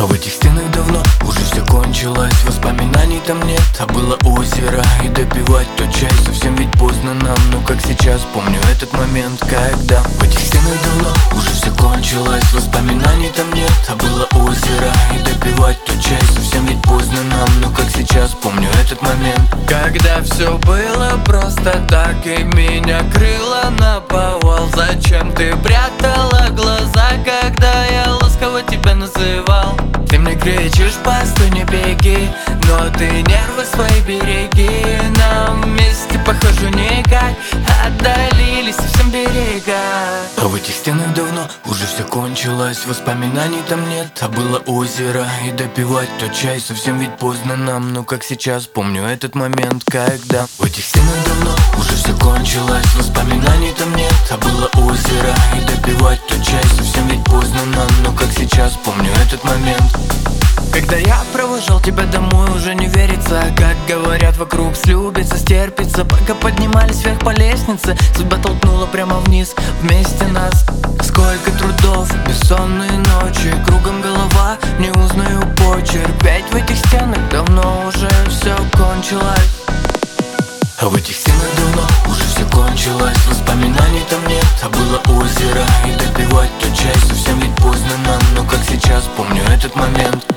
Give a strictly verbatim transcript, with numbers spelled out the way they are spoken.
в этих стенах давно уже все кончилось. Воспоминаний там нет, а было озеро. И допивать тот чай совсем ведь поздно нам. Ну как сейчас помню этот момент, когда в этих стенах давно уже все кончилось. Воспоминаний там нет, а было озеро. И допивать тот чай совсем ведь поздно нам. Ну как сейчас помню этот момент, когда все было просто так, и меня крыло наповал. Зачем ты прятала глаза, когда я ласково тебя называл? Ты мне кричишь, постой, не беги, но ты нервы свои береги. Нам вместе, похоже, никак, отдалились совсем берега. А в этих стенах давно уже все кончилось. Воспоминаний там нет, а было озеро. И допивать тот чай совсем ведь поздно нам. Ну как сейчас помню этот момент, когда в этих стенах давно уже все кончилось. Воспоминаний там нет, а было озеро. И допивать тот чай совсем ведь поздно нам. Ну как сейчас помню этот момент, когда я провожал тебя домой, уже не верится. Как говорят, вокруг слюбится, стерпится. Пока поднимались вверх по лестнице, судьба толкнула прямо вниз вместе нас. Сколько трудов, бессонные ночи, кругом голова, не узнаю почерк. Ведь в этих стенах давно уже все кончилось. А в этих стенах давно уже все кончилось. Воспоминаний там нет, а было озеро. И допивать тот чай совсем ведь поздно нам. Но как сейчас помню этот момент,